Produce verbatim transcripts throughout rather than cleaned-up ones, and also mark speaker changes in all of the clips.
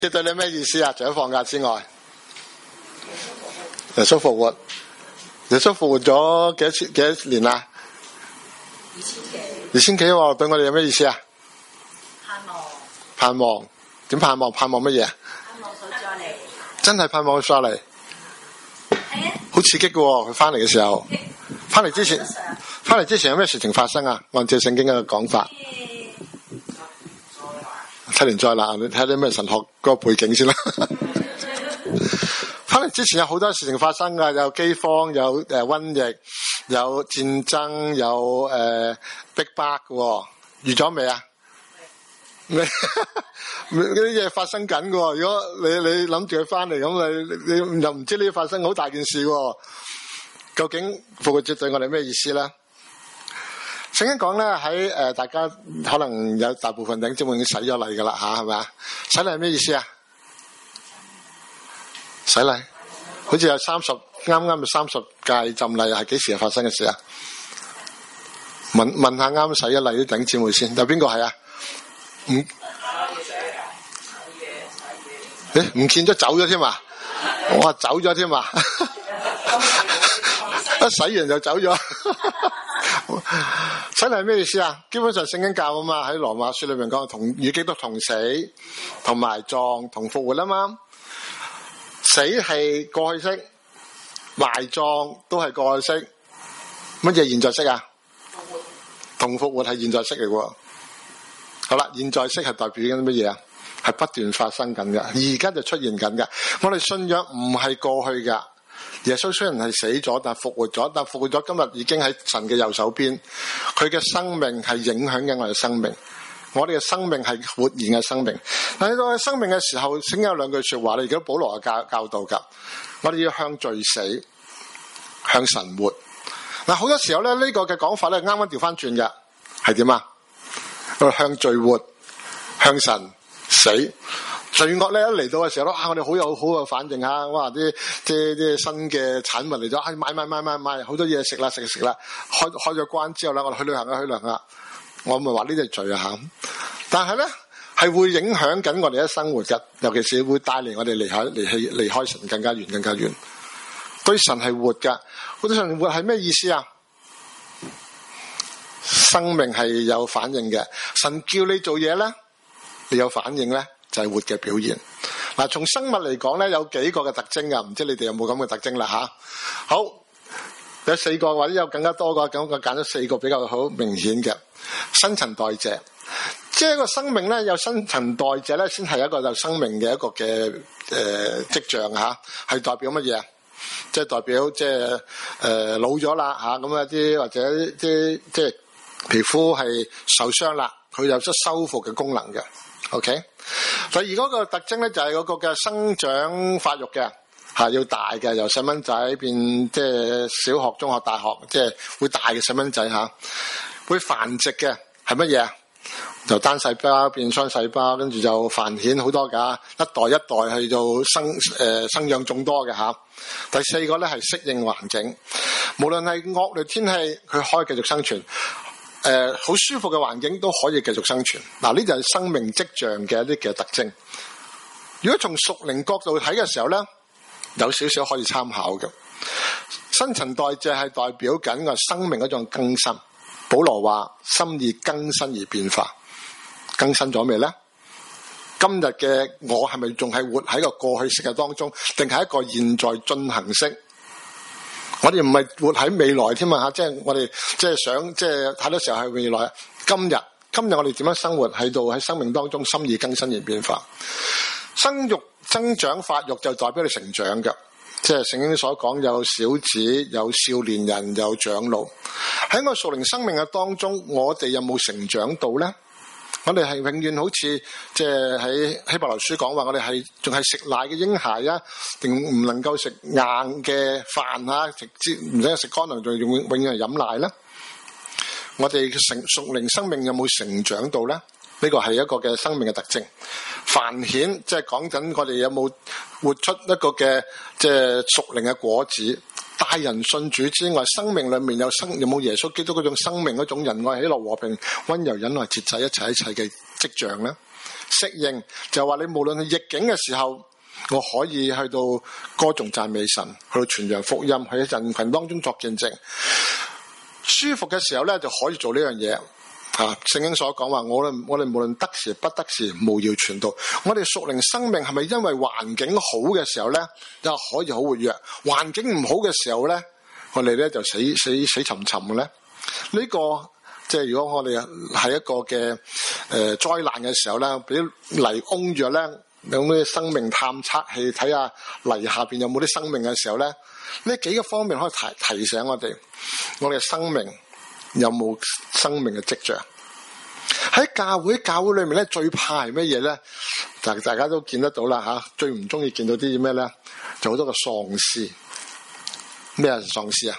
Speaker 1: 即對你咩意思啊？除咗放假之外，耶穌復活，耶穌復活咗幾多次幾多年啊？
Speaker 2: 二千幾。
Speaker 1: 二千幾喎，對我哋有咩意思啊？
Speaker 2: 盼望。
Speaker 1: 盼望，點盼望？盼望乜嘢？
Speaker 2: 盼望佢再嚟。
Speaker 1: 真係盼望佢再嚟。係啊。好刺激嘅喎，佢翻嚟嘅時候，翻嚟之前，翻嚟之前有咩事情發生啊？按照聖經嘅講法。七年災難，你睇下啲咩神學嗰個背景先啦。翻嚟之前有好多事情發生噶，有饑荒，有誒瘟疫，有戰爭，有誒、呃、逼迫嘅，預咗未啊？未，嗰啲嘢發生緊嘅。如果你你諗住佢翻嚟，咁你你，你又唔知呢啲發生好大件事嘅。究竟復活節對我哋咩意思咧？聖經講咧喺誒，大家可能有大部分弟兄姊妹已經洗咗禮噶啦吓，係咪啊？洗禮係咩意思啊？洗禮好似有三十，啱啱咪三十屆浸禮，係幾時發生嘅事啊？問問下啱洗咗禮啲弟兄姊妹先，有邊個係啊？唔誒唔見咗走咗添啊！我話走咗添啊！一洗完就走咗。洗禮係咩意思啊？基本上聖經教啊嘛，喺羅馬書裏面講同與基督同死，同埋葬，同復活啊嘛。死係過去式，埋葬都係過去式。乜嘢現在式啊？同復活係現在式嚟喎。好啦，現在式係代表緊乜嘢啊？係不斷發生緊嘅，而家就出現緊嘅。我哋信仰唔係過去噶。耶穌雖然係死咗，但復活咗，但復活咗今日已經喺神嘅右手邊。佢嘅生命係影響緊我哋嘅生命，我哋嘅生命係活現嘅生命。但喺到生命嘅時候，先有兩句說話，你而家保羅嘅教教導噶，我哋要向罪死，向神活。嗱，好多時候咧呢個嘅講法咧啱啱調翻轉嘅，係點啊？向罪活，向神死。罪惡咧一嚟到嘅時候，啊，我哋好有好嘅反應啊！哇，啲即係啲新嘅產物嚟咗，啊，買買買買買，好多嘢食啦，食食啦，開開咗關之後咧，我哋去旅行啊，去旅行啊，我咪話呢啲係罪啊吓！但係咧係會影響緊我哋嘅生活嘅，尤其是會帶嚟我哋離開離棄離開神更加遠更加遠。對神係活噶，對神活係咩意思啊？生命係有反應嘅，神叫你做嘢咧，你有反應咧，就係活嘅表現。嗱，從生物嚟講咧，有幾個嘅特徵噶，唔知你哋有冇咁嘅特徵啦吓？好，有四個或者有更加多個，咁我揀咗四個比較好明顯嘅新陳代謝。即係一個生命咧，有新陳代謝咧，先係一個有生命嘅一個嘅誒跡象吓，係代表乜嘢？即係代表即係誒老咗啦吓，咁啊啲或者啲即係皮膚係受傷啦，佢有咗修復嘅功能嘅。OK， 第二嗰個特徵咧就係嗰個嘅生長發育嘅吓，要大嘅，由細蚊仔變即係小學、中學、大學，即係會大嘅細蚊仔吓，會繁殖嘅係乜嘢啊？就單細胞變雙細胞，跟住就繁衍好多噶，一代一代去到生誒、呃、生養眾多嘅吓。第四個咧係適應環境，無論係惡劣天氣，佢可以繼續生存。誒、呃，好舒服嘅環境都可以繼續生存。嗱，呢就係生命跡象嘅一啲嘅特徵。如果從屬靈角度睇嘅時候咧，有少少可以參考嘅。新陳代謝係代表緊個生命嗰種更新。保羅話心意更新而變化，更新咗未咧？今日嘅我係咪仲係活喺個過去式嘅當中，定係一個現在進行式？我哋唔係活喺未來添啊！吓，即係我哋即係想，即係太多時候係未來。今日，今日我哋點樣生活喺度喺生命當中，心意更新而變化。生育、增長、發育就代表你成長嘅。即係聖經所講，有小子，有少年人，有長老。喺我屬靈生命嘅當中，我哋有冇成長到咧？我哋係永遠好似即係喺希伯來書講話，我哋係仲係食奶嘅嬰孩啊，定唔能夠食硬嘅飯啊？直接唔使食乾糧，就永永遠係飲奶咧？我哋成屬靈生命有冇成長到咧？呢個係一個嘅生命嘅特徵。繁衍即係講緊我哋有冇活出一個嘅即係屬靈嘅果子。帶人信主之外，生命裏面有生有冇耶穌基督嗰種生命嗰種仁愛、喜樂、和平、溫柔、忍耐、節制一切一切嘅跡象咧？ 適應，就話你無論係逆境嘅時候，我可以去到歌頌讚美神，去到傳揚福音，喺人群當中作見證。舒服嘅時候咧，就可以做呢樣嘢。啊，聖經所講話，我哋我哋無論得時不得時，務要傳道。我哋屬靈生命係咪因為環境好嘅時候咧，就可以好活躍？環境唔好嘅時候咧，我哋咧就死死死沉沉嘅咧。呢、這個即係如果我哋係一個嘅誒災難嘅時候咧，俾泥擁住咧，有咩生命探測器睇下泥下邊有冇啲生命嘅時候咧，呢幾個方面可以提提醒我哋，我哋嘅生命有冇生命嘅跡象？喺教會教會裏面咧，最怕係乜嘢咧？就大家都見得到啦吓，最唔中意見到啲咩咧？就好多個喪屍。咩係喪屍啊？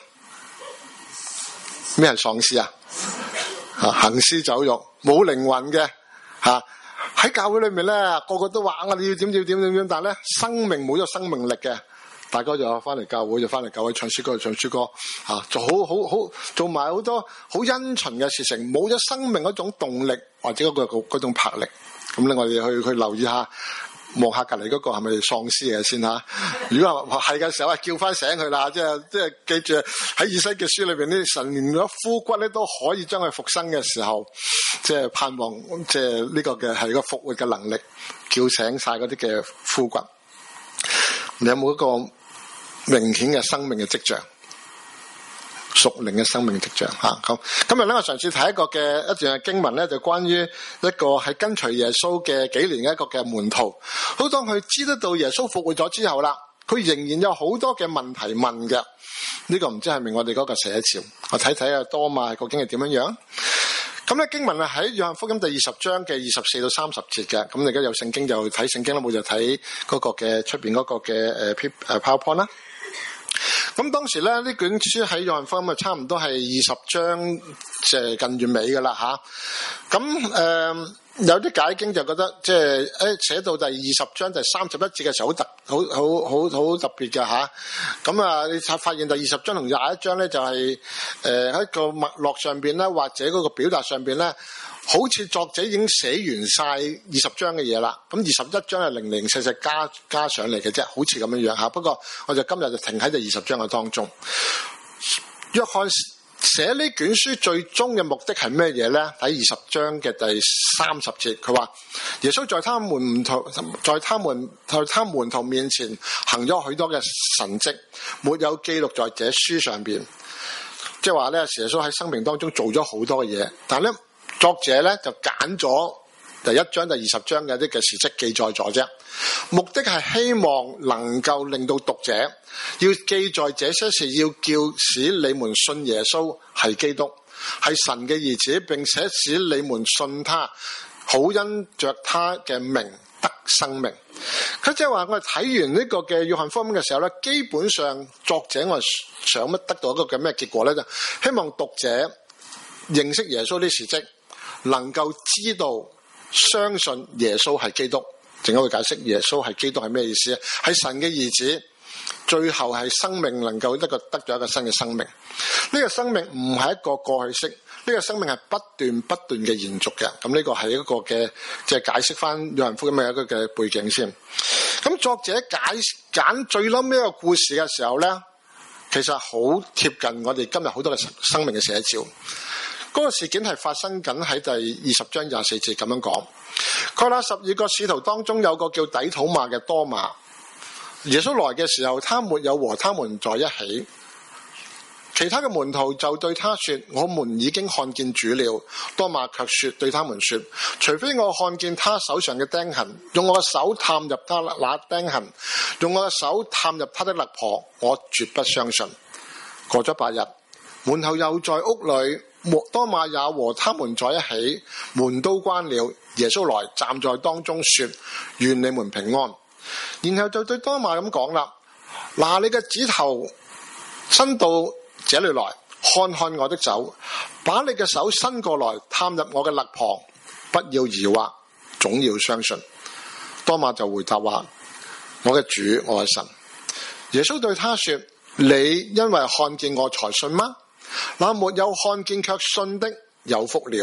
Speaker 1: 咩係喪屍啊？啊，行屍走肉，冇靈魂嘅吓。喺教會裏面咧，個個都話我哋要點點點點點，但係咧生命冇咗生命力嘅。大家就翻嚟教會就翻嚟教會唱詩歌就唱詩歌，吓、啊、做好好好做埋好多好殷勤嘅事情，冇咗生命嗰種動力或者嗰、嗰個嗰種魄力。咁咧我哋去去留意下，望下隔籬嗰個係咪喪屍嘅先吓。如果係嘅時候啊，叫翻醒佢啦，即係即係記住喺以西結書裏邊呢，神連咗枯骨咧都可以將佢復生嘅時候，即係盼望即係呢個嘅係個復活嘅能力，叫醒晒嗰啲嘅枯骨。你有冇一個明顯嘅生命嘅跡象，屬靈嘅生命嘅跡象吓？咁今日咧，我嘗試睇一個嘅一段嘅經文咧，就關於一個係跟隨耶穌嘅幾年嘅一個嘅門徒。好當佢知得到耶穌復活咗之後啦，佢仍然有好多嘅問題問嘅。呢個唔知係咪我哋嗰個寫照？我睇睇啊，多馬究竟係點樣樣？咁咧經文係喺約翰福音第二十章嘅二十四到三十節嘅。咁你而家有聖經就睇聖經啦，冇就睇嗰個嘅出邊嗰個嘅誒誒 PowerPoint 啦。咁當時咧呢卷書喺約翰福音啊，差唔多係二十章，即係近完尾噶啦吓。咁誒、呃、有啲解經就覺得即係誒寫到第二十章第三十一節嘅時候好特好好好好特別嘅吓。咁啊你發現第二十章同廿一章咧就係誒喺個脈絡上邊咧，或者嗰個表達上邊咧，好似作者已經寫完晒二十章嘅嘢啦，咁二十一章係零零細細加加上嚟嘅啫，好似咁樣樣吓。不過我就今日就停喺第二十章嘅當中。約翰寫呢卷書最終嘅目的係咩嘢咧？喺二十章嘅第三十節，佢話耶穌在他們徒在他們在他們徒面前行咗許多嘅神蹟，沒有記錄在這書上邊。即係話咧，耶穌喺生命當中做咗好多嘅嘢，但係咧。作者咧就揀咗第一章第二十章嘅啲嘅事蹟記載咗啫，目的係希望能夠令到讀者要記載這些事，要叫使你們信耶穌係基督，係神嘅兒子，並且使你們信他，好因着他嘅名得生命。佢即係話我哋睇完呢個嘅約翰福音嘅時候咧，基本上作者我想乜得到一個嘅咩結果咧，就希望讀者認識耶穌啲事蹟，能夠知道相信耶穌係基督。陣間會解釋耶穌係基督係咩意思？係神嘅兒子，最後係生命能夠一個得咗一個新嘅生命。呢、這個生命唔係一個過去式，呢、這個生命係不斷不斷嘅延續嘅。咁呢個係一個嘅即係解釋翻約翰福音嘅一個嘅背景先。咁作者解揀最冧呢個故事嘅時候咧，其實好貼近我哋今日好多嘅生命嘅寫照。嗰個事件係發生緊喺第二十章廿四節咁樣講。佢話十二個使徒當中有個叫底土馬嘅多馬，耶穌來嘅時候，他沒有和他們在一起。其他嘅門徒就對他說：我們已經看見主了。多馬卻說對他們說：除非我看見他手上嘅釘痕，用我嘅手探入他那釘痕，用我嘅手探入他的肋旁，我絕不相信。過咗八日，門後又在屋裏，多馬也和他們在一起，門都關了。耶穌來站在當中說：願你們平安。然後就對多馬咁講啦：拿你嘅指頭伸到這裏來，看看我的手，把你嘅手伸過來，探入我嘅肋旁，不要疑惑，總要相信。多馬就回答話：我嘅主，我嘅神。耶穌對他說：你因為看見我才信嗎？那沒有看見卻信的有福了。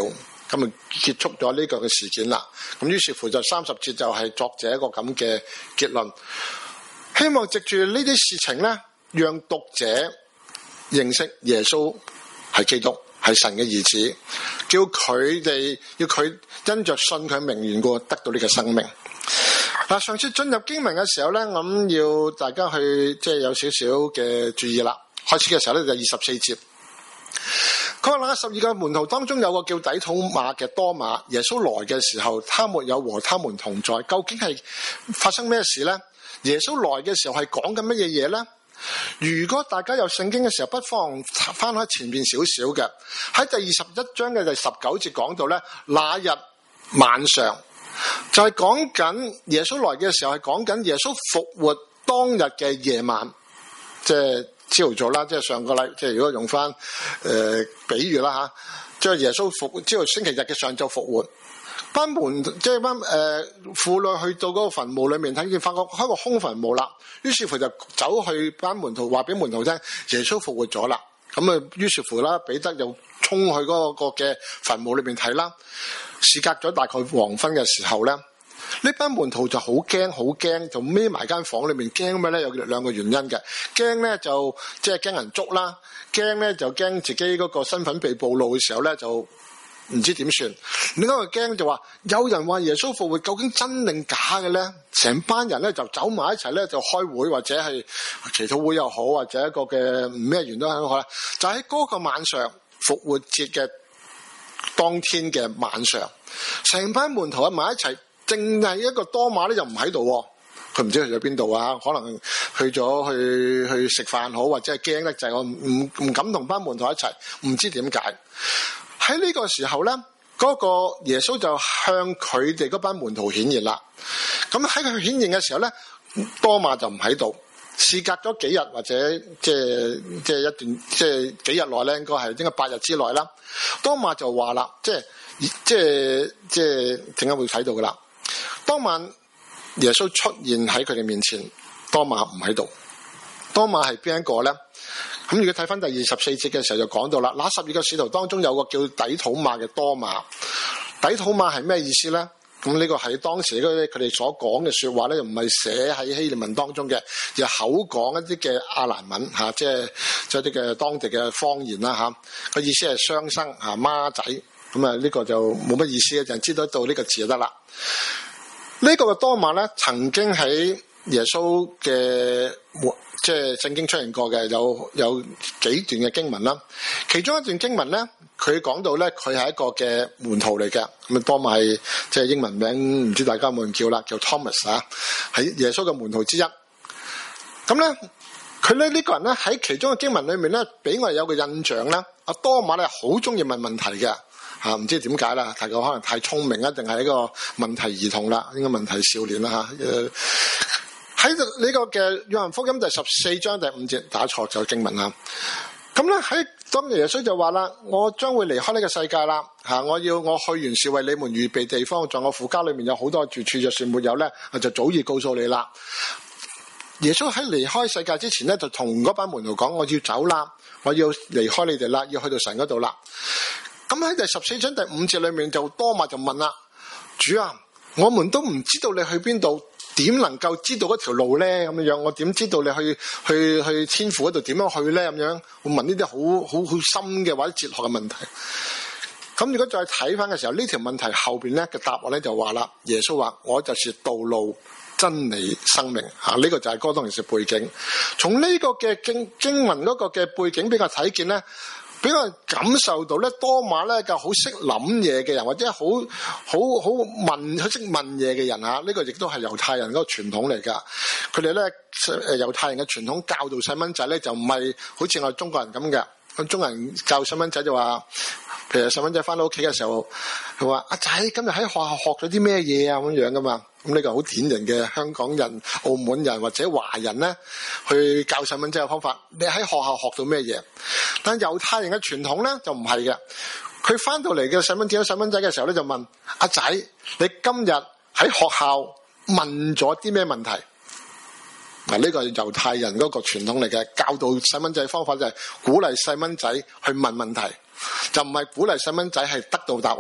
Speaker 1: 咁啊結束咗呢個嘅事件啦。咁於是乎就三十節就係作者一個咁嘅結論，希望藉住呢啲事情咧，讓讀者認識耶穌係基督，係神嘅兒子，叫佢哋要佢因着信佢名緣故得到呢個生命。嗱，上次進入經文嘅時候咧，咁要大家去即係有少少嘅注意啦。開始嘅時候咧就二十四節，佢話那十二個門徒當中有個叫底土馬嘅多馬，耶穌來嘅時候，他沒有和他們同在。究竟係發生咩事呢？耶穌來嘅時候係講緊乜嘢嘢呢？如果大家有聖經嘅時候，不妨翻開前面少少嘅，喺第二十一章嘅第十九節講到咧，那日晚上就係講緊耶穌來嘅時候，係講緊耶穌復活當日嘅夜晚，即係朝頭早啦，即係上個禮，即係如果用翻誒、呃、比喻啦吓，即係耶穌復活，朝頭星期日嘅上晝復活。班門即係班誒婦女去到嗰個墳墓裏面睇見，發覺開個空墳墓啦。於是乎就走去班門徒話俾門徒聽，耶穌復活咗啦。咁啊，於是乎啦，彼得又衝去嗰個嘅墳墓裏面睇啦。事隔咗大概黃昏嘅時候咧，呢班門徒就好驚，好驚，就匿埋間房裏面。驚咩咧？有兩個原因嘅。驚咧就即係驚人捉啦，驚咧就驚自己嗰個身份被暴露嘅時候咧就唔知點算。另一個驚就話有人話耶穌復活，究竟真定假嘅咧？成班人咧就走埋一齊咧就開會，或者係祈禱會又好，或者一個嘅咩原因都好啦。就喺嗰個晚上，復活節嘅當天嘅晚上，成班門徒喺埋一齊，淨係一個多馬咧就唔喺度。佢唔知去咗邊度啊？可能去咗去去食飯好，或者係驚得滯，我唔唔敢同班門徒一齊，唔知點解。喺呢個時候咧，嗰個耶穌就向佢哋嗰班門徒顯現啦。咁喺佢顯現嘅時候咧，多馬就唔喺度。事隔咗幾日，或者即係即係一段即係幾日內咧，應該係應該八日之內啦。多馬就話啦，即係即係即係陣間會睇到噶啦。當晚耶穌出現喺佢哋面前，多馬唔喺度。多馬係邊一個咧？咁如果睇翻第二十四節嘅時候就講到啦，那十二個使徒當中有個叫底土馬嘅多馬。底土馬係咩意思咧？咁呢個係當時嗰啲佢哋所講嘅說話咧，又唔係寫喺希臘文當中嘅，而係口講一啲嘅亞蘭文吓，即係即係啲嘅當地嘅方言啦吓。個意思係雙生吓孖仔，咁啊呢個就冇乜意思嘅，就知道到呢個字就得啦。呢個嘅多馬咧，曾經喺耶穌嘅即係聖經出現過嘅，有有幾段嘅經文啦。其中一段經文咧，佢講到咧，佢係一個嘅門徒嚟嘅。咁啊，多馬係即係英文名，唔知大家有冇人叫啦，叫 Thomas 啊，係耶穌嘅門徒之一。咁咧，佢咧呢個人咧喺其中嘅經文裏面咧，俾我哋有個印象咧，阿多馬咧好中意問問題嘅。吓，唔知點解啦，大概可能太聰明啊，定係一個問題兒童啦，應該問題少年啦吓。誒，喺呢個嘅約翰福音第十四章第五節，打錯咗經文啦。咁咧喺當耶穌就話啦，我將會離開呢個世界啦，吓，我要我去原是為你們預備地方，在我父家裏面有好多住處，就算沒有咧，我就早已告訴你啦。耶穌喺離開世界之前咧，就同嗰班門徒講，我要走啦，我要離開你哋啦，要去到神嗰度啦。咁喺第十四章第五節裏面，就多馬就問啦，主啊，我們都唔知道你去邊度，點能夠知道嗰條路咧？咁樣我點知道你去去去天父嗰度點樣去咧？咁樣我問呢啲好好好深嘅或者哲學嘅問題。咁如果再睇翻嘅時候，呢條問題後邊咧嘅答案咧就話啦，耶穌話我就是道路、真理、生命。吓、啊，呢、這個就係哥當時背景。從呢個嘅經經文嗰個嘅背景比較睇見咧，俾我感受到咧，多馬咧就好識諗嘢嘅人，或者好好好問，好識問嘢嘅人吓。呢、這個亦都係猶太人嗰個傳統嚟噶。佢哋咧誒猶太人嘅傳統教導細蚊仔咧，就唔係好似我哋中國人咁嘅。咁中國人教細蚊仔就話，譬如細蚊仔翻到屋企嘅時候，佢話阿仔今日喺學校學咗啲咩嘢啊咁樣噶嘛。咁呢個好典型嘅香港人、澳門人或者華人咧，去教細蚊仔嘅方法。你喺學校學到咩嘢？但猶太人嘅傳統咧就唔係嘅。佢翻到嚟嘅細蚊仔、細蚊仔嘅時候咧，就問阿仔：你今日喺學校問咗啲咩問題？嗱，呢個係猶太人嗰個傳統嚟嘅，教導細蚊仔嘅方法就係鼓勵細蚊仔去問問題，就唔係鼓勵細蚊仔係得到答案。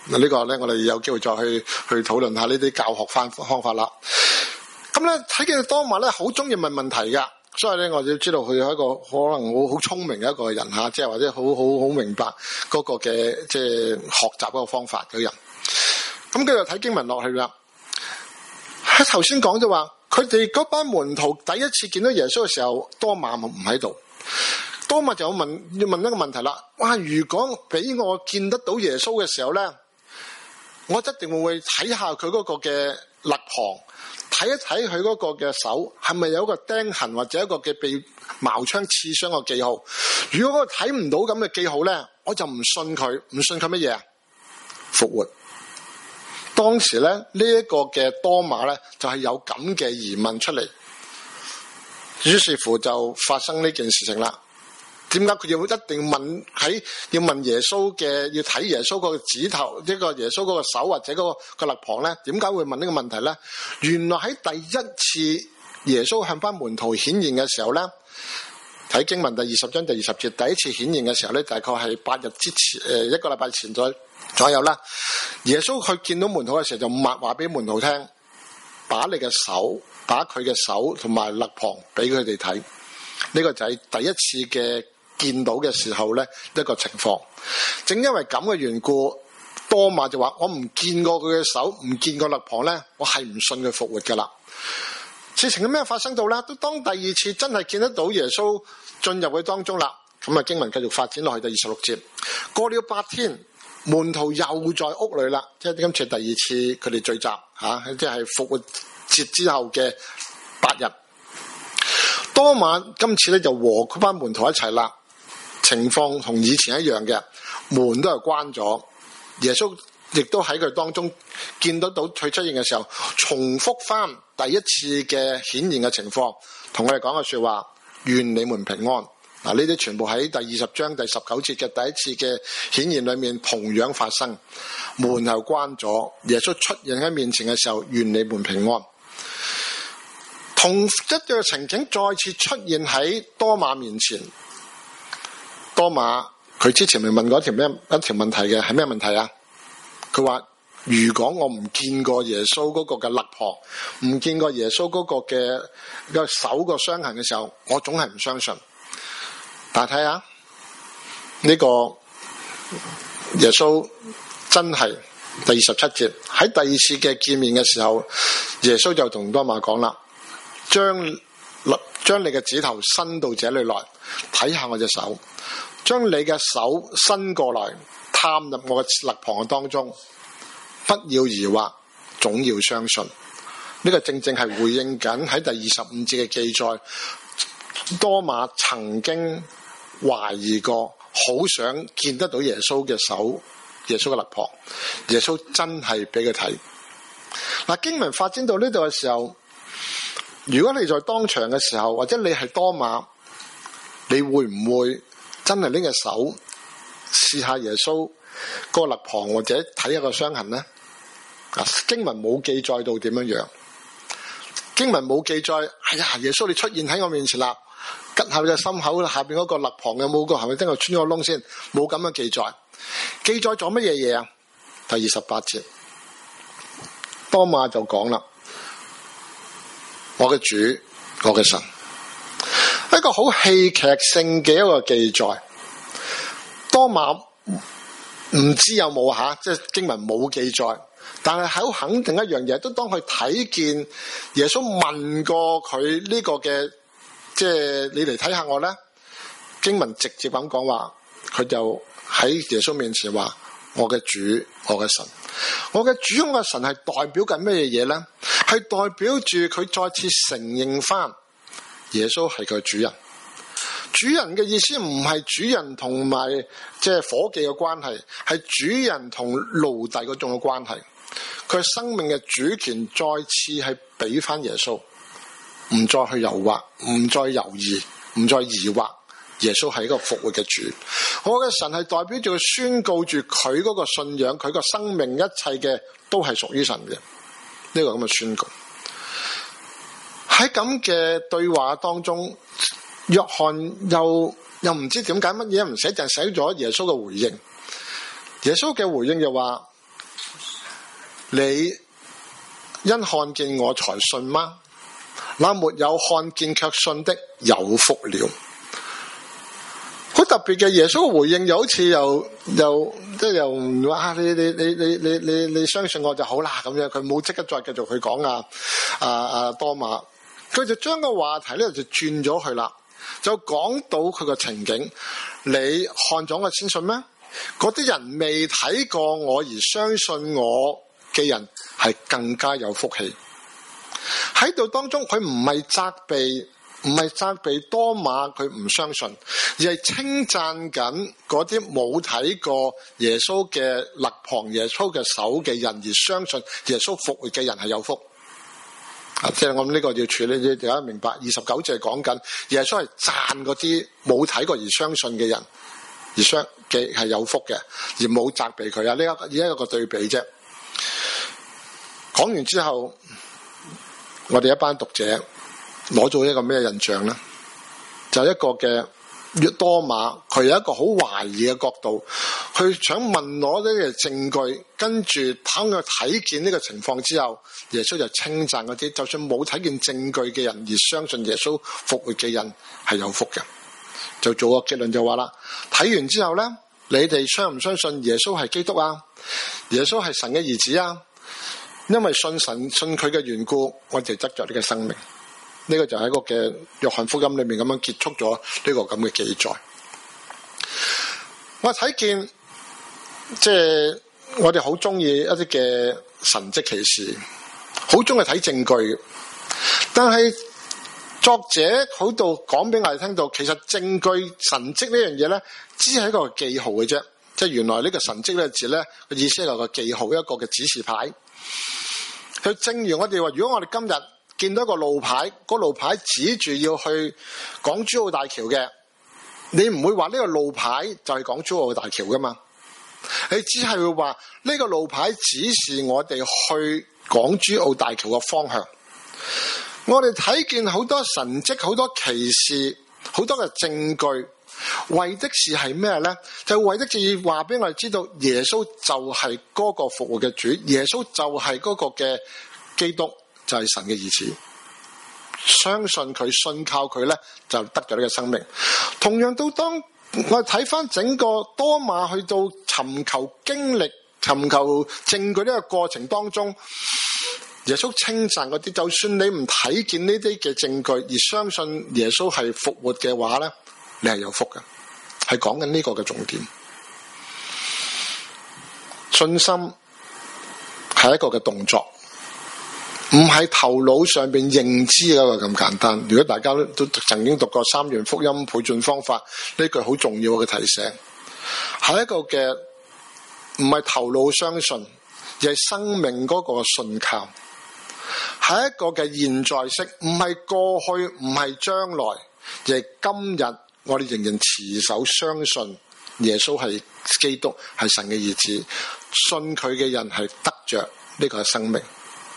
Speaker 1: 嗱，呢個咧我哋有機會再去去討論下呢啲教學方方法啦。咁咧睇見多馬咧好中意問問題噶，所以咧我要知道佢係一個可能好好聰明嘅一個人吓，即係或者好好好明白嗰個嘅即係學習嗰個方法嘅人。咁繼續睇經文落去啦。喺頭先講就話，佢哋嗰班門徒第一次見到耶穌嘅時候，多馬唔喺度。多馬就問要問一個問題啦。哇！如果俾我見得到耶穌嘅時候咧，我一定會會睇下佢嗰個嘅肋旁，睇一睇佢嗰個嘅手係咪有一個釘痕或者一個嘅被矛槍刺傷嘅記號。如果我睇唔到咁嘅記號咧，我就唔信佢，唔信佢乜嘢啊？復活。當時咧呢一個嘅多馬咧就係有咁嘅疑問出嚟，於是乎就發生呢件事情啦。點解佢要一定問喺要問耶穌嘅，要睇耶穌嗰個指頭，一個耶穌嗰個手或者嗰個個肋旁咧？點解會問呢個問題咧？原來喺第一次耶穌向翻門徒顯現嘅時候咧，睇經文第二十章第二十節，第一次顯現嘅時候咧，大概係八日之前，誒一個禮拜前左左右啦。耶穌佢見到門徒嘅時候就默話俾門徒聽，把你嘅手，把佢嘅手同埋肋旁俾佢哋睇。呢個就係第一次嘅見到嘅時候咧一個情況。正因為咁嘅緣故，多馬就話：我唔見過佢嘅手，唔見過肋旁咧，我係唔信佢復活噶啦。事情係咩發生到咧？都當第二次真係見得到耶穌進入佢當中啦。咁啊經文繼續發展落去第二十六節，過了八天，門徒又在屋裏啦，即係今次第二次佢哋聚集吓、啊，即係復活節之後嘅八日。多馬今次咧就和嗰班門徒一齊啦，情況同以前一樣嘅，門都係關咗。耶穌亦都喺佢當中見得到佢出現嘅時候，重複翻第一次嘅顯現嘅情況，同我哋講嘅說話：願你們平安。嗱，呢啲全部喺第二十章第十九節嘅第一次嘅顯現裏面同樣發生，門係關咗，耶穌出現喺面前嘅時候，願你們平安。同一嘅情景再次出現喺多馬面前。多馬佢之前咪問過一條咩一條問題嘅，係咩問題啊？佢話：如果我唔見過耶穌嗰個嘅肋旁，唔見過耶穌嗰個嘅個手個傷痕嘅時候，我總係唔相信。但係睇下呢個耶穌真係第二十七節喺第二次嘅見面嘅時候，耶穌就同多馬講啦：將將你嘅指頭伸到這裏來，睇下我隻手；將你嘅手伸過來，探入我嘅肋旁嘅當中。不要疑惑，總要相信。呢、這個正正係回應緊喺第二十五節嘅記載。多馬曾經懷疑過，好想見得到耶穌嘅手，耶穌嘅肋旁。耶穌真係俾佢睇。嗱，經文發展到呢度嘅時候，如果你在當場嘅時候，或者你係多馬，你會唔會真係拎隻手試下耶穌個肋旁，或者睇下個傷痕呢？經文冇記載到點樣樣，經文冇記載。哎呀，耶穌你出現喺我面前啦，吉下你隻心口下邊嗰個肋旁有冇個係咪真係穿咗個窿先？冇咁樣記載。記載咗乜嘢嘢啊？第二十八節，多馬就講啦：我嘅主，我嘅神。一個好戲劇性嘅一個記載。多馬唔知有冇吓，即係經文冇記載。但係好肯定一樣嘢，都當佢睇見耶穌問過佢呢個嘅，即係你嚟睇下我咧。經文直接咁講話，佢就喺耶穌面前話：我嘅主，我嘅神。我嘅主，我嘅神係代表緊咩嘢咧？係代表住佢再次承認翻耶穌係佢主人。主人嘅意思唔係主人同埋即係夥計嘅關係，係主人同奴隸嗰種嘅關係。佢生命嘅主權再次係俾翻耶穌，唔再去誘惑，唔再猶豫，唔再疑惑。耶穌係一個復活嘅主。我嘅神係代表住佢宣告住佢嗰個信仰，佢個生命一切嘅都係屬於神嘅。呢個咁嘅宣告喺咁嘅對話當中，約翰又又唔知點解乜嘢唔寫，就寫咗耶穌嘅回應。耶穌嘅回應就話： 你因看見我才信嗎？那沒有看見卻信的有福了。好特別嘅，耶穌回應又好似又又即係又唔話你你你你你你你相信我就好啦咁樣，佢冇即刻再繼續去講啊啊啊多馬，佢就將個話題咧就轉咗去啦，就講到佢個情景。你看咗我先信咩？嗰啲人未睇過我而相信我嘅人係更加有福氣。喺度當中，佢唔係責備，唔係責備多馬佢唔相信，而係稱讚緊嗰啲冇睇過耶穌嘅肋旁、耶穌嘅手嘅人而相信耶穌復活嘅人係有福。啊，即係我諗呢個要處理，大家明白。二十九節係講緊耶穌係讚嗰啲冇睇過而相信嘅人，而相嘅係有福嘅，而冇責備佢啊。呢一個而家一個對比啫。講完之後，我哋一班讀者攞咗一個咩印象呢？就係一個嘅約多馬，佢有一個好懷疑嘅角度，佢想問攞呢個證據，跟住等佢睇見呢個情況之後，耶穌就稱讚嗰啲就算冇睇見證據嘅人而相信耶穌復活嘅人係有福嘅。就做個結論就話啦，睇完之後呢，你哋相唔相信耶穌係基督啊？耶穌係神嘅兒子啊？因為信神信佢嘅緣故，我哋得着呢個生命。呢個就喺個嘅約翰福音裏面咁樣結束咗呢個咁嘅記載。我睇見即係我哋好中意一啲嘅神蹟奇事，好中意睇證據，但係作者好到講俾我哋聽到，其實證據神蹟呢樣嘢咧，只係一個記號嘅啫。即係原來呢個神蹟呢個字咧，個意思係一個記號，一個嘅指示牌。佢正如我哋話，如果我哋今日見到一個路牌，嗰路牌指住要去港珠澳大橋嘅，你唔會話呢個路牌就係港珠澳大橋噶嘛？你只係會話呢個路牌指示我哋去港珠澳大橋嘅方向。我哋睇見好多神蹟、好多奇事、好多嘅證據，為的是係咩呢？就為的是話俾我哋知道，耶穌就係嗰個復活嘅主，耶穌就係嗰個嘅基督，就係神嘅兒子。相信佢、信靠佢呢，就得咗呢個生命。同樣到當我哋睇翻整個多馬去到尋求經歷、尋求證據呢個過程當中，耶穌稱讚嗰啲，就算你唔睇見呢啲嘅證據而相信耶穌係復活嘅話呢，你係有福嘅。係講緊呢個嘅重點。信心係一個嘅動作，唔係頭腦上邊認知嗰個咁簡單。如果大家都曾經讀過三元福音倍進方法，呢句好重要嘅提醒，係一個嘅唔係頭腦相信，而係生命嗰個信靠，係一個嘅現在式，唔係過去，唔係將來，而係今日我哋仍然持守相信耶穌係基督，係神嘅兒子，信佢嘅人係得着呢個生命。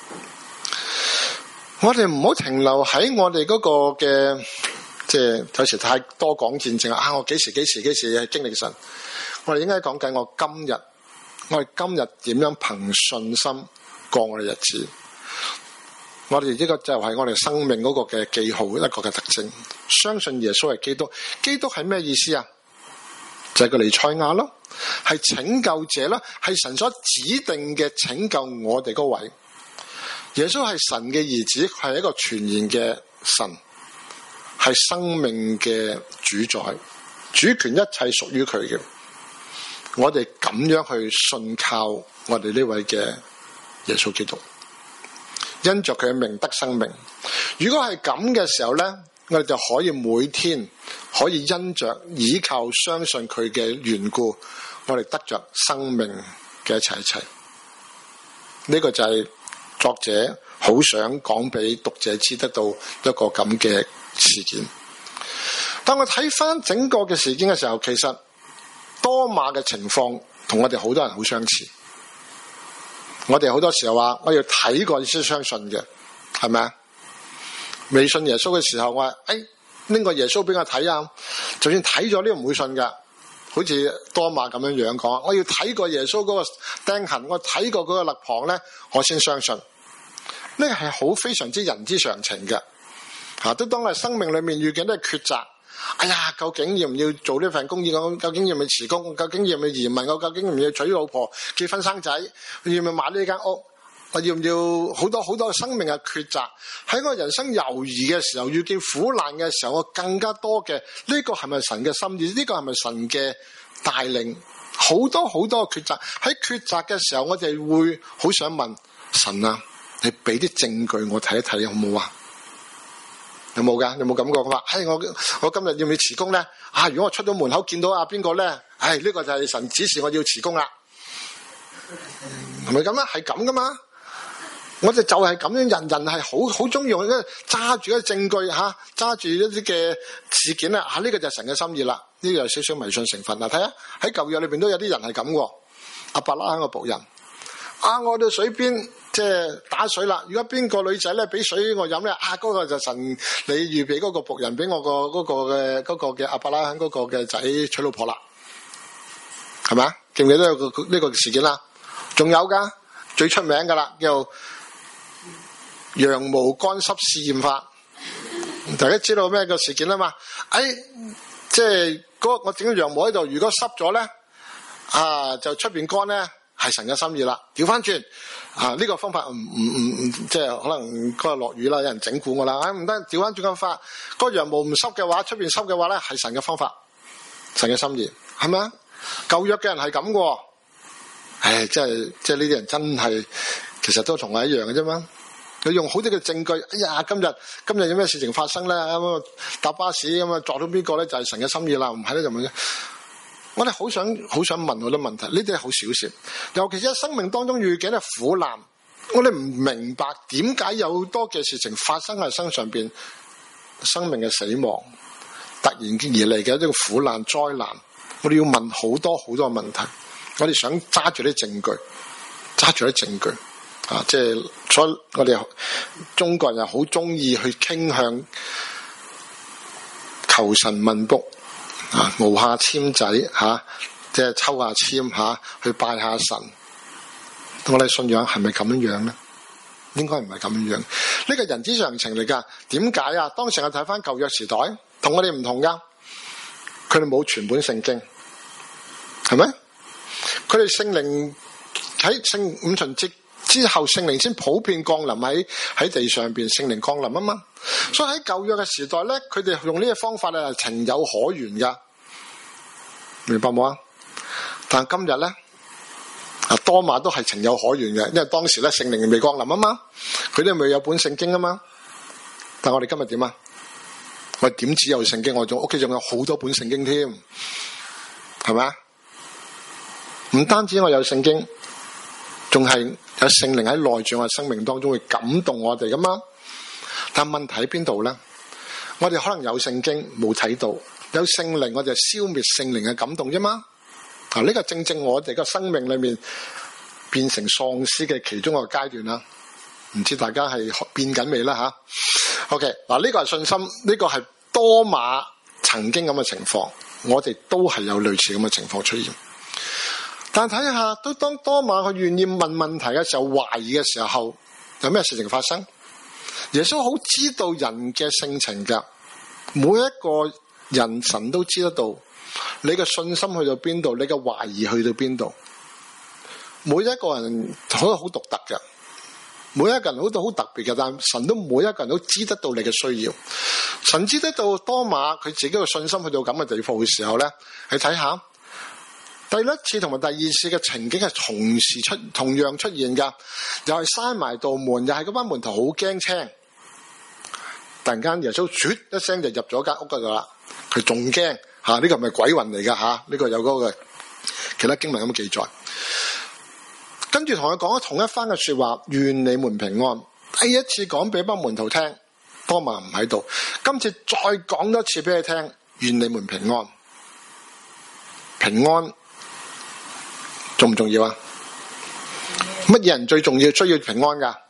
Speaker 1: 我哋唔好停留喺我哋嗰個嘅，即係有時太多講見證啊！我幾時幾時幾時係經歷神，我哋應該講緊我今日，我哋今日點樣憑信心過我哋日子。我哋呢個就係我哋生命嗰個嘅記號，一個嘅特徵。相信耶穌係基督，基督係咩意思啊？就係個彌賽亞咯，係拯救者啦，係神所指定嘅拯救我哋嗰位。耶穌係神嘅兒子，係一個全然嘅神，係生命嘅主宰，主權一切屬於佢嘅。我哋咁樣去信靠我哋呢位嘅耶穌基督，因着佢嘅名得生命。如果係咁嘅時候呢，我哋就可以每天可以因着倚靠相信佢嘅緣故，我哋得着生命嘅一切一切。呢個就係作者好想講俾讀者知得到一個咁嘅事件。當我睇翻整個嘅事件嘅時候，其實多馬嘅情況同我哋好多人好相似。我哋好多時候話我要睇過先相信嘅，係咪啊？未信耶穌嘅時候，我話誒拎個耶穌俾我睇啊，就算睇咗呢個唔會信噶。 好似多馬咁樣樣講，我要睇過耶穌嗰個釘痕，我睇過嗰個肋旁咧，我先相信。呢個係好非常之人之常情嘅，吓、啊、都當係生命裏面遇見都係抉擇。哎呀，究竟要唔要做呢份工作？我究竟要唔要辭工？究竟要唔要移民？我究竟要唔要娶老婆、結婚生仔？要唔要買呢間屋？我要唔要好多好多生命嘅抉擇？喺我人生猶豫嘅時候，遇見苦難嘅時候，我更加多嘅呢、這個係咪神嘅心意？呢、這個係咪神嘅帶領？好多好多嘅抉擇。喺抉擇嘅時候，我哋會好想問神啊，你俾啲證據我睇一睇好唔好啊？有冇噶？有冇感覺嘅話？唉、哎，我我今日要唔要辭工咧？啊，如果我出到門口見到啊邊個咧？唉、哎，呢、這個就係神指示我要辭工啦。係咪咁啊？係咁噶嘛？我哋就係咁樣，人人係好好中意用揸住一啲證據吓，揸住一啲嘅事件啦。啊，呢、這個就係神嘅心意啦。呢、這個有少少迷信成分。嗱，睇下喺舊約裏邊都有啲人係咁嘅。亞伯拉罕個僕人，啊，我到水邊。即係打水啦！如果邊個女仔咧俾水我飲咧，啊嗰、那個就神你預備嗰個僕人俾我、那個嗰、那個嘅嗰、那個嘅亞伯拉罕嗰個嘅仔娶老婆啦，係咪啊？記唔記得有個呢個事件啦？仲有噶最出名噶啦，叫羊毛乾濕試驗法，大家知道咩個事件啊嘛？哎，即係嗰我整咗羊毛喺度，如果濕咗咧，啊就出邊乾咧。係神嘅心意啦，調翻轉啊！呢、這個方法唔唔唔唔，即係可能嗰日落雨啦，有人整蠱我啦，唉唔得，調翻轉咁法，嗰羊毛唔濕嘅話，出邊濕嘅話咧，係神嘅方法，神嘅心意，係咪啊？舊約嘅人係咁嘅，唉，即係即係呢啲人真係，其實都同我一樣嘅啫嘛。佢用好多嘅證據，哎呀，今日今日有咩事情發生咧？咁搭巴士咁啊，撞到邊個咧？就係神嘅心意啦，唔係咧就唔。我哋好想好想問好多問題，呢啲係好小事，尤其是喺生命當中遇見嘅苦難，我哋唔明白點解有多嘅事情發生喺身上邊，生命嘅死亡突然間而嚟嘅一種苦難災難，我哋要問好多好多問題，我哋想揸住啲證據，揸住啲證據啊！即係所以我哋中國人又好中意去傾向求神問卜。啊，熬下簽仔吓、啊，即係抽下簽吓、啊，去拜下神。我哋信仰係咪咁樣樣咧？應該唔係咁樣樣。呢、這個人之常情嚟噶。點解啊？當時我睇翻舊約時代，同我哋唔同噶。佢哋冇全本聖經，係咪？佢哋聖靈喺聖五旬節之後，聖靈先普遍降臨喺喺地上邊，聖靈降臨啊嘛。所以喺舊約嘅時代咧，佢哋用呢個方法咧係情有可原噶，明白冇啊？但係今日咧，啊多馬都係情有可原嘅，因為當時咧聖靈未降臨啊嘛，佢哋未有本聖經啊嘛。但係我哋今日點啊？我點只有聖經？我仲屋企仲有好多本聖經添，係咪啊？唔單止我有聖經，仲係有聖靈喺內住我生命當中會感動我哋噶嘛。但問題喺邊度咧？我哋可能有聖經冇睇到，有聖靈我哋消滅聖靈嘅感動啫嘛。啊，呢個正正我哋嘅生命裏面變成喪屍嘅其中一個階段啦。唔知大家係變緊未啦吓 ？OK， 嗱呢個係信心，呢個係多馬曾經咁嘅情況，我哋都係有類似咁嘅情況出現。但睇下，都當多馬佢願意問問題嘅時候，懷疑嘅時候，有咩事情發生？耶穌好知道人嘅性情噶，每一個人神都知得到你嘅信心去到邊度，你嘅懷疑去到邊度。每一個人可能好獨特嘅，每一個人好到好特別嘅，但神都每一個人都知得到你嘅需要。神知得到多馬佢自己嘅信心去到咁嘅地步嘅時候咧，你睇下。第一次同埋第二次嘅情景係同時出同樣出現噶，又係閂埋道門，又係嗰班門徒好驚青。突然間耶穌唰一聲就入咗間屋嗰度啦，佢仲驚吓，呢個係咪鬼魂嚟噶吓？呢、這個有嗰個其他經文咁嘅記載。跟住同佢講咗同一番嘅說話，願你們平安。第一次講俾班門徒聽，多馬唔喺度，今次再講多次俾佢聽，願你們平安。平安重唔重要啊？乜嘢人最重要需要平安噶？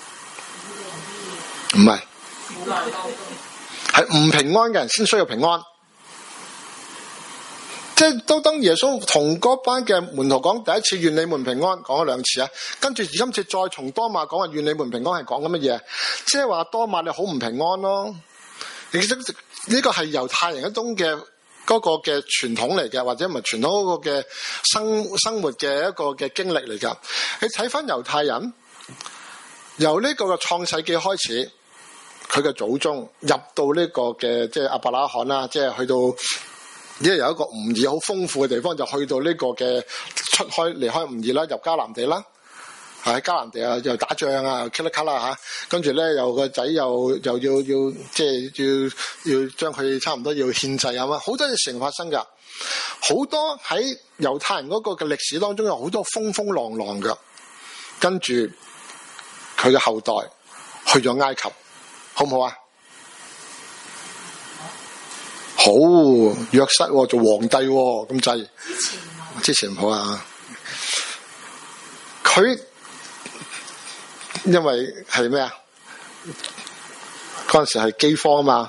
Speaker 1: 唔係，係唔平安嘅人先需要平安。 即係都當耶穌同嗰班嘅門徒講第一次願你們平安，講咗兩次啊，跟住今次再從多馬講話願你們平安係講緊乜嘢？即係話多馬你好唔平安咯。其實呢個係猶太人一種嘅嗰個嘅傳統嚟嘅，或者唔係傳統嗰個嘅生生活嘅一個嘅經歷嚟噶。你睇翻猶太人由呢個嘅創世記開始，佢嘅祖宗入到呢個嘅即係亞伯拉罕啦，即係去到。因為有一個吾珥好豐富嘅地方，就去到呢個嘅出開離開吾珥啦，入迦南地啦，喺迦南地啊又打仗啊，卡啦卡啦吓，跟住咧又個仔又又要要即係要要將佢差唔多要獻祭啊嘛，好多嘢事情發生噶，好多喺猶太人嗰個嘅歷史當中有好多風風浪浪噶，跟住佢嘅後代去咗埃及，好唔好啊？好，約瑟做皇帝咁滯，之前唔好啊。佢因為係咩啊？嗰陣時係饑荒啊嘛，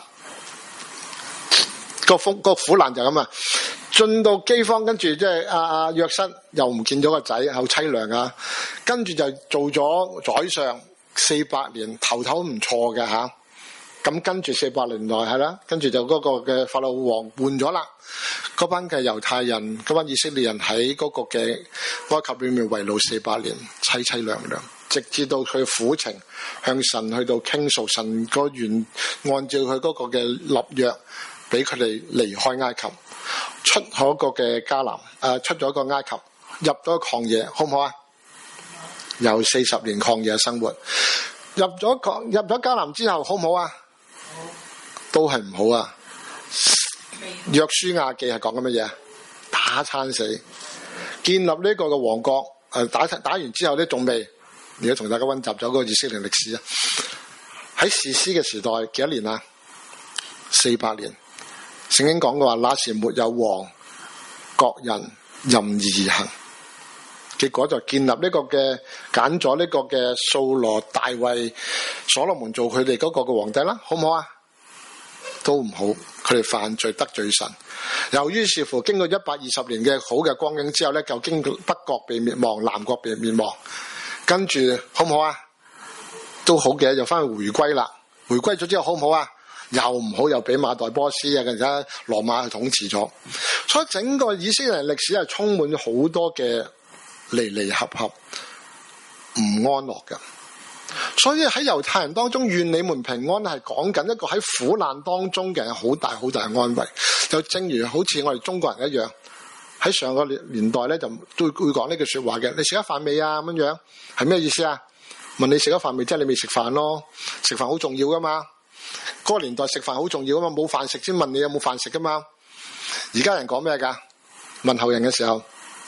Speaker 1: 個風個苦難就咁啊。進到饑荒，跟住即係阿阿約瑟又唔見咗個仔，好凄涼啊。跟住就做咗宰相四百年，頭頭唔錯嘅吓。咁跟住四百年內係啦，跟住就嗰個嘅法老王換咗啦，嗰班嘅猶太人，嗰班以色列人喺嗰個嘅埃及裏面為奴四百年，凄凄涼涼，直至到佢苦情向神去到傾訴，神個願按照佢嗰個嘅立約，俾佢哋離開埃及，出嗰個嘅迦南，誒、呃、出咗個埃及，入咗曠野，好唔好啊？有四十年曠野生活，入咗曠入咗迦南之後，好唔好啊？都係唔好啊！約書亞記係講緊乜嘢？打餐死，建立呢個嘅王國。誒，打打完之後咧，仲未。而家同大家溫習咗嗰個以色列歷史啊。喺士師嘅時代幾多年啊？四百年。聖經講嘅話，那時沒有王，各人任意而行。結果就建立呢個嘅揀咗呢個嘅掃羅、大衛、所羅門做佢哋嗰個嘅皇帝啦，好唔好啊？都唔好，佢哋犯罪得罪神。由於是乎經過一百二十年嘅好嘅光景之後咧，就經過北國被滅亡，南國被滅亡，跟住好唔好啊？都好嘅，又翻去回歸啦。回歸咗之後好唔好啊？又唔好，又俾馬代波斯啊，而家羅馬去統治咗。所以整個以色列歷史係充滿咗好多嘅離離合合，唔安樂嘅。所以喺猶太人當中，願你們平安係講緊一個喺苦難當中嘅好大好大嘅安慰。就正如好似我哋中國人一樣，喺上個年代咧就都會講呢句說話嘅。你食咗飯未啊？咁樣係咩意思啊？問你食咗飯未，即係你未食飯咯。食飯好重要噶嘛。嗰個年代食飯好重要噶嘛，冇飯食先問你有冇飯食噶嘛。而家人講咩噶？問候人嘅時候。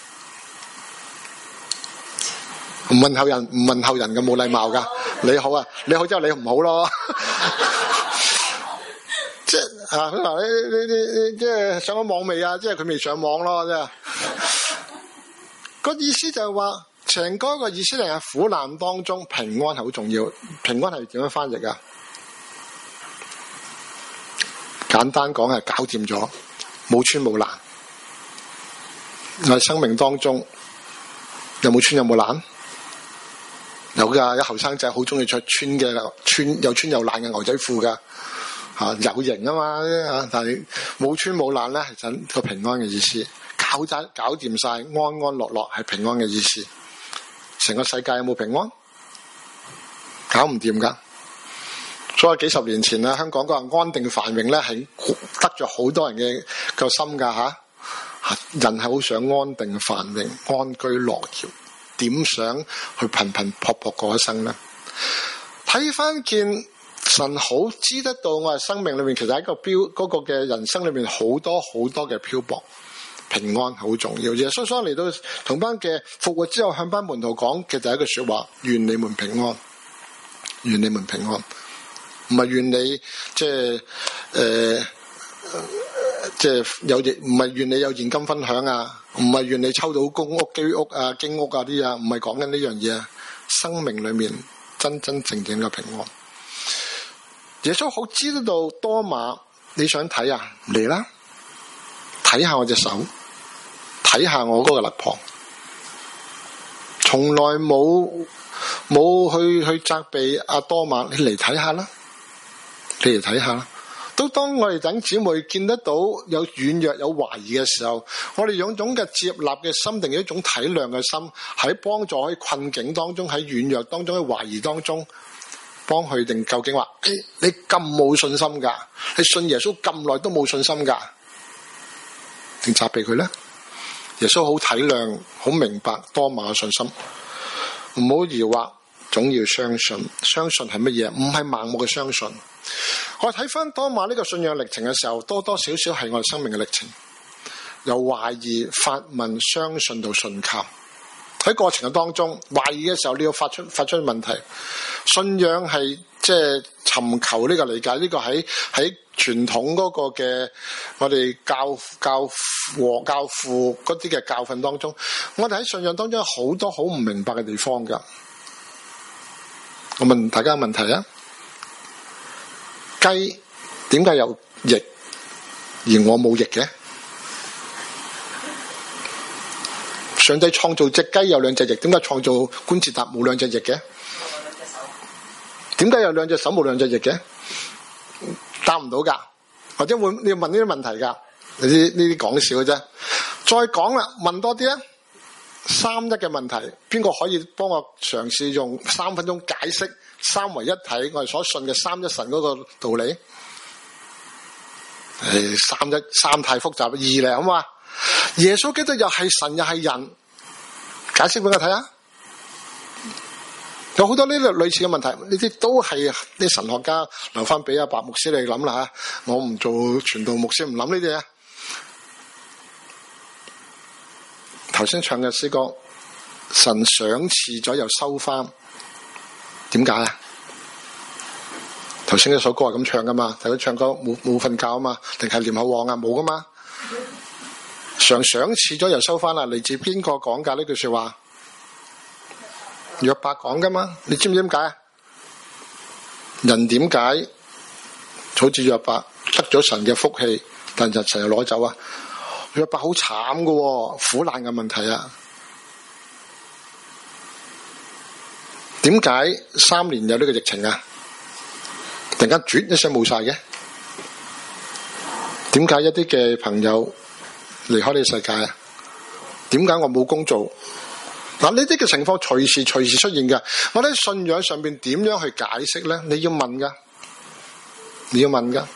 Speaker 1: 唔問候人，唔問候人嘅冇禮貌噶。你好啊，你好之後你唔好咯。即係啊，佢話你你你你即係上咗網未啊？即係佢未上網咯，即係。個意思就係話，成個個以色列嘅苦難當中，平安係好重要。平安係點樣翻譯啊？簡單講係搞掂咗，冇穿冇爛。喺生命當中，有冇穿有冇爛？有噶，有後生仔好中意着穿嘅穿又穿又爛嘅牛仔褲噶，吓、啊、有型啊嘛，啊、但係冇穿冇爛咧係真個平安嘅意思，搞晒搞掂晒，安安樂樂係平安嘅意思。成個世界有冇平安？搞唔掂噶。所以幾十年前咧，香港嗰個安定繁榮咧係得咗好多人嘅個心噶吓、啊，人係好想安定繁榮、安居樂業。點想去頻頻撲撲過一生呢？睇翻見神好知得到我哋生命裏面，其實喺個標嗰個嘅人生裏面好多好多嘅漂泊，平安好重要。耶穌所嚟到同班嘅復活之後，向班門徒講嘅就係一句說話：願你們平安，願你們平安，唔係願你即係誒。即係有亦唔係願你有現金分享啊，唔係願你抽到公屋、居屋啊、經屋啊啲啊，唔係講緊呢樣嘢啊。生命裏面真真正正嘅平安。耶穌好知道多馬，你想睇啊？嚟啦，睇下我隻手， 睇下我嗰個肋旁，從來冇冇去去責備阿多馬，你嚟睇下啦，你嚟睇下啦。都當我哋等姊妹見得到有軟弱有懷疑嘅時候，我哋用一種嘅接納嘅心，定一種體諒嘅心，喺幫助喺困境當中，喺軟弱當中，喺懷疑當中，幫佢定究竟話，誒、哎，你咁冇信心噶，你信耶穌咁耐都冇信心噶，定責備佢咧？耶穌好體諒，好明白多馬嘅信心，唔好疑惑，總要相信。相信係乜嘢？唔係盲目嘅相信。我睇翻多馬呢個信仰歷程嘅時候，多多少少係我哋生命嘅歷程，由懷疑、發問、相信到信靠。喺過程嘅當中，懷疑嘅時候你要發出發出問題。信仰係即係尋求呢個理解，呢、這個喺喺傳統嗰個嘅我哋教教和教父嗰啲嘅教訓當中，我哋喺信仰當中有好多好唔明白嘅地方噶。我問大家個問題啊，雞點解有翼而我冇翼嘅？上帝創造隻雞有兩隻翼，點解創造觀自達冇兩隻翼嘅？點解有兩隻手冇兩隻翼嘅？答唔到噶，或者會你要問呢啲問題噶，呢啲呢啲講笑嘅啫。再講啦，問多啲啊！三一嘅問題，邊個可以幫我嘗試用三分鐘解釋三位一體我哋所信嘅三一神嗰個道理？誒，三一三太複雜，二嚟好嘛？耶穌基督又係神又係人，解釋俾我睇下。有好多呢類類似嘅問題，呢啲都係啲神學家留翻俾阿白牧師你諗啦吓，我唔做傳道牧師，唔諗呢啲啊。頭先唱嘅詩歌，神賞賜咗又收翻，點解啊？頭先嗰首歌係咁唱噶嘛？睇佢唱歌冇冇瞓覺啊嘛？定係念口簧啊？冇噶嘛？常賞賜咗又收翻啦，嚟自邊個講噶呢句說話？約伯講噶嘛？你知唔知點解啊？人點解好似約伯得咗神嘅福氣，但就成日攞走啊？約伯好慘噶，苦難嘅問題啊！點解三年有呢個疫情啊？突然間轉一聲冇晒嘅？點解一啲嘅朋友離開呢個世界啊？點解我冇工做？嗱，呢啲嘅情況隨時隨時出現嘅。我哋喺信仰上邊點樣去解釋咧？你要問噶，你要問噶。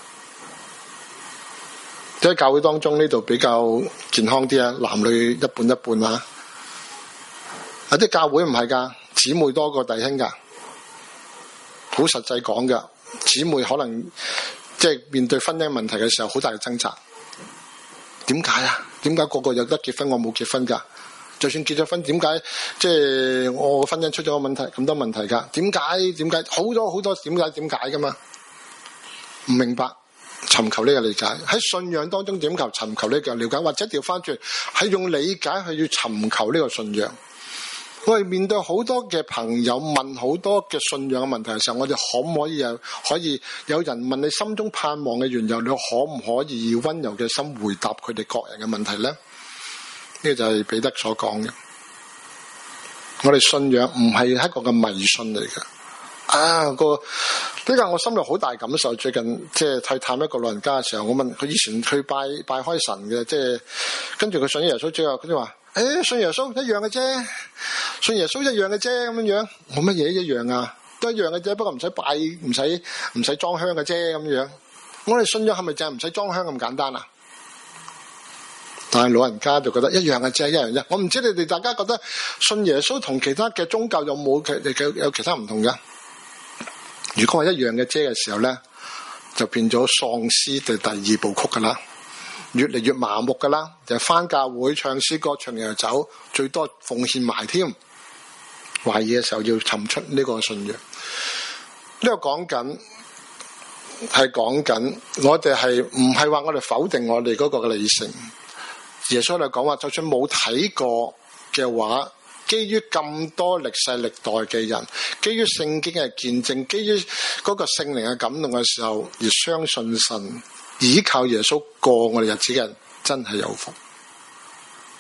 Speaker 1: 喺教會當中呢度比較健康啲啊，男女一半一半啊。有啲教會唔係噶，姊妹多過弟兄噶，好實際講噶。姊妹可能即係面對婚姻問題嘅時候，好大嘅掙扎。點解啊？點解個個有得結婚，我冇結婚噶？就算結咗婚，點解即係我個婚姻出咗個問題，咁多問題噶？點解？點解？好多好多點解？點解噶嘛？唔明白，尋求呢個理解。喺信仰當中點求尋求呢個了解，或者調翻轉係用理解去要尋求呢個信仰。我哋面對好多嘅朋友問好多嘅信仰嘅問題嘅時候，我哋可唔可以有可以有人問你心中盼望嘅緣由，你可唔可以以溫柔嘅心回答佢哋各人嘅問題咧？呢個就係彼得所講嘅。我哋信仰唔係一個嘅迷信嚟嘅。啊，個呢個我心裏好大感受。最近即係去探一個老人家嘅時候，我問佢以前去拜拜開神嘅，即係跟住佢信耶穌之後，佢就話：誒，信耶穌一樣嘅啫，信耶穌一樣嘅啫，咁樣樣。我乜嘢一樣啊？都一樣嘅啫，不過唔使拜，唔使唔使裝香嘅啫，咁樣。我哋信仰係咪就係唔使裝香咁簡單啊？但係老人家就覺得一樣嘅啫，一樣啫。我唔知你哋大家覺得信耶穌同其他嘅宗教有冇有有其他唔同噶？如果係一樣嘅啫嘅時候咧，就變咗喪屍嘅第二部曲噶啦，越嚟越麻木噶啦，就係返教會唱詩歌唱完就走，最多奉獻埋添。懷疑嘅時候要尋出呢個信仰。呢、這個講緊係講緊，我哋係唔係話我哋否定我哋嗰個嘅理性？耶穌嚟講話，就算冇睇過嘅話，基於咁多歷世歷代嘅人，基於聖經嘅見證，基於嗰個聖靈嘅感動嘅時候，而相信神，依靠耶穌過我哋日子嘅人，真係有福。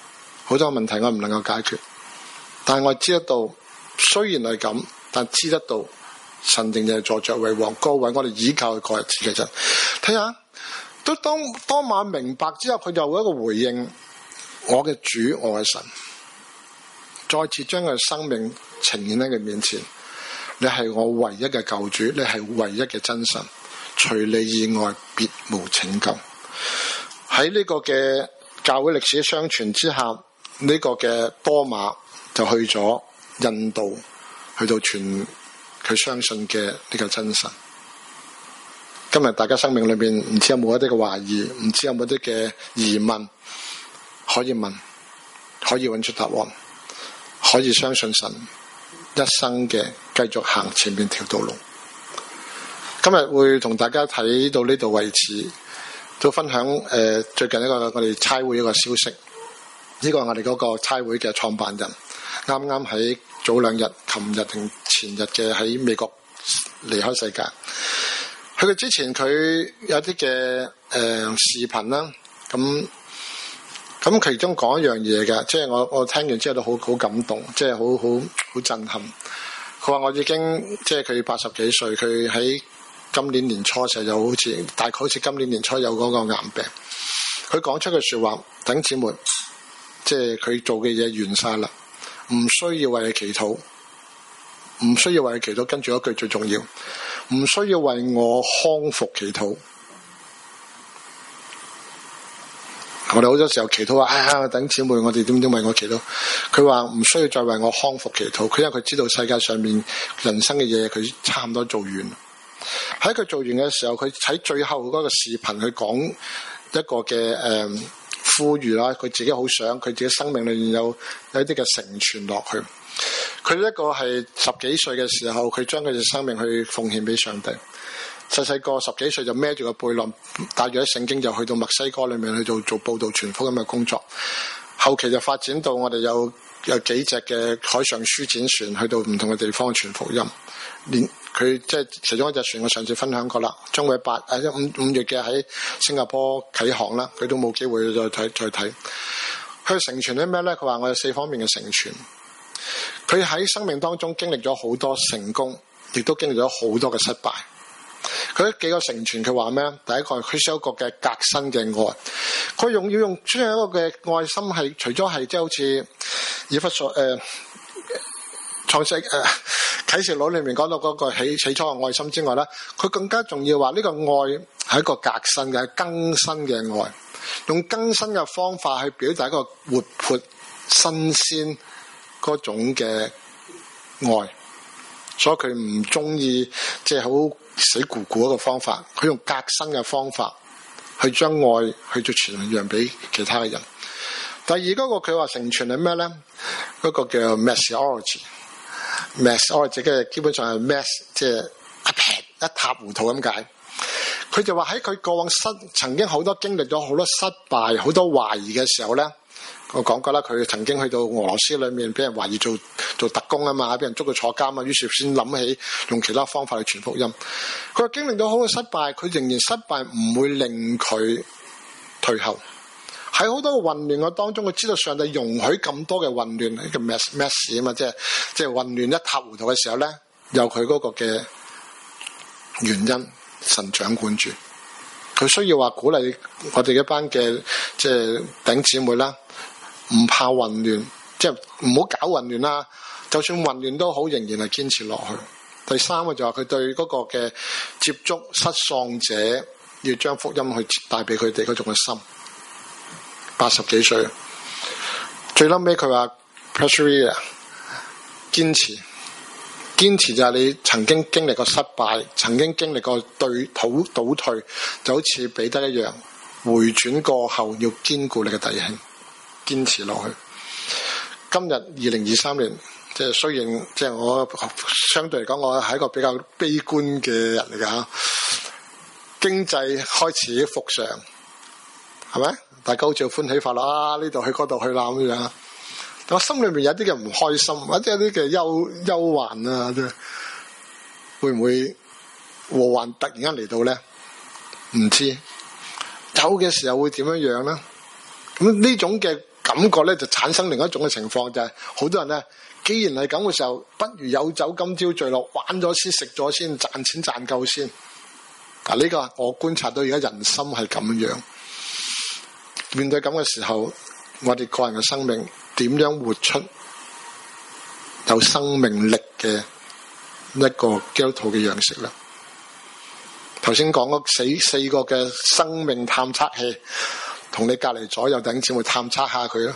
Speaker 1: 好多問題我唔能夠解決，但係我知得到，雖然係咁，但知得到神定係坐着為王，各位我哋依靠佢過日子嘅人。睇下，都當當晚明白之後，佢就有一個回應：我嘅主，我嘅神，再次將佢生命呈現喺佢面前。你係我唯一嘅救主，你係唯一嘅真神，除你以外別無拯救。喺呢個嘅教會歷史相傳之下，呢、這個嘅多馬就去咗印度，去到傳佢相信嘅呢個真神。今日大家生命裏邊唔知有冇一啲嘅懷疑，唔知有冇一啲嘅疑問可以問，可以揾出答案，可以相信神一生嘅繼續行前面條道路。今日會同大家睇到呢度為止，都分享誒、呃、最近一個我哋差會一個消息。呢、這個係我哋嗰個差會嘅創辦人，啱啱喺早兩日、琴日定前日嘅喺美國離開世界。去佢之前佢有啲嘅誒視頻啦，咁咁其中講一樣嘢嘅，即係我我聽完之後都好好感動，即係好好好震撼。佢話我已經即係佢八十幾歲，佢喺今年年初時又好似大概好似今年年初有嗰個癌病。佢講出句說話，弟兄姊妹，即係佢做嘅嘢完晒啦，唔需要為你祈禱，唔需要為你祈禱。跟住一句最重要，唔需要為我康復祈禱。我哋好多時候祈禱話，哎呀，弟兄姊妹，我哋點點為我祈禱？佢話唔需要再為我康復祈禱。佢因為佢知道世界上面人生嘅嘢，佢差唔多做完。喺佢做完嘅時候，佢喺最後嗰個視頻去講一個嘅誒、呃、呼籲啦。佢自己好想佢自己生命裏面有有一啲嘅承傳落去。佢一個係十幾歲嘅時候，佢將佢嘅生命去奉獻俾上帝。細細個十幾歲就孭住個背囊，帶住啲聖經就去到墨西哥裏面去做做報道傳福音嘅工作。後期就發展到我哋有有幾隻嘅海上書展船去到唔同嘅地方傳福音。連佢即係其中一隻船，我上次分享過啦，將會八誒五五月嘅喺新加坡啟航啦，佢都冇機會再睇再睇。佢成全啲咩咧？佢話我有四方面嘅成全。佢喺生命當中經歷咗好多成功，亦都經歷咗好多嘅失敗。佢幾個成全，佢話咩？第一個，佢有一個嘅革新嘅愛，佢用要用出現一個嘅愛心係，除咗係即係好似以弗所誒創世誒啟示錄裏面講到嗰個起起初嘅愛心之外咧，佢更加重要話呢個愛係一個革新嘅更新嘅愛，用更新嘅方法去表達一個活潑新鮮嗰種嘅愛，所以佢唔中意即係好死咕咕一個方法，佢用革新嘅方法去將愛去做傳揚俾其他嘅人。第二嗰個佢話成全係咩咧？嗰個叫 Messiology，Messiology 嘅基本上係 mess， 即係一撇一塌糊塗咁解。佢就話喺佢過往失曾經好多經歷咗好多失敗、好多懷疑嘅時候咧。我講過啦，佢曾經去到俄羅斯裏面，俾人懷疑做做特工啊嘛，俾人捉佢坐監啊，於是先諗起用其他方法去傳福音。佢話經歷到好多失敗，佢仍然失敗唔會令佢退後。喺好多嘅混亂嘅當中，佢知道上帝容許咁多嘅混亂，呢個 mess mess 啊嘛，即係即係混亂一塌糊塗嘅時候咧，有佢嗰個嘅原因，神掌管住。佢需要話鼓勵我哋一班嘅即係弟兄姊妹啦。唔怕混亂，即係唔好搞混亂啦。就算混亂都好，仍然係堅持落去。第三個就係佢對嗰個嘅接觸失喪者，要將福音去帶俾佢哋嗰種嘅心。八十幾歲，最後尾佢話 persevere， 堅持，堅持就係你曾經經歷過失敗，曾經經歷過對土倒退，就好似彼得一樣，回轉過後要堅固你嘅弟兄。堅持落去。今日二零二三年，即係雖然即係我相對嚟講，我係一個比較悲觀嘅人嚟㗎嚇。經濟開始復常，係咪？大家好似歡喜快樂啊！呢度去嗰度去啦咁樣。但我心裏面有啲嘅唔開心，或者有啲嘅憂憂患啊，即係會唔會禍患突然間嚟到咧？唔知有嘅時候會點樣樣咧？咁呢種嘅感覺咧就產生另一種嘅情況，就係、是、好多人咧，既然係咁嘅時候，不如有酒今朝醉落，玩咗先，食咗先，賺錢賺夠先。嗱，呢個我觀察到而家人心係咁樣。面對咁嘅時候，我哋個人嘅生命點樣活出有生命力嘅一個基督徒嘅樣式咧？頭先講嗰四四個嘅生命探測器，同你隔籬左右弟兄姊妹探測下佢咯，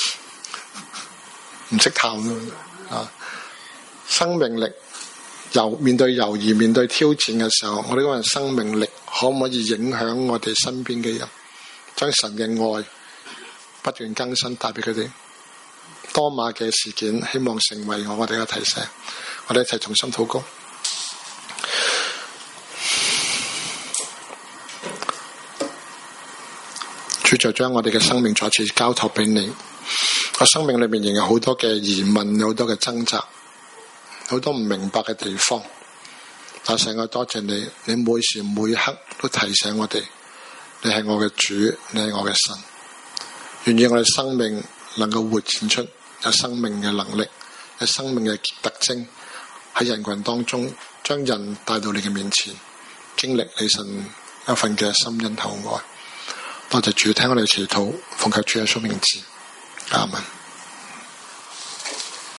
Speaker 1: 唔識探咯啊！生命力由面對猶豫、面對挑戰嘅時候，我哋嗰個生命力可唔可以影響我哋身邊嘅人，將神嘅愛不斷更新帶俾佢哋？多馬嘅事件，希望成為我哋嘅提醒，我哋一齊重新禱告。主就將我哋嘅生命再次交託俾你，我生命裏面仍有好多嘅疑問，有好多嘅掙扎，好多唔明白嘅地方。但係我多謝你，你每時每刻都提醒我哋，你係我嘅主，你係我嘅神，願意我哋生命能夠活現出有生命嘅能力，有生命嘅特徵，喺人群當中將人帶到你嘅面前，經歷你神一份嘅深恩厚愛。多謝主，聽我哋祈禱，奉求主耶穌名字，阿門。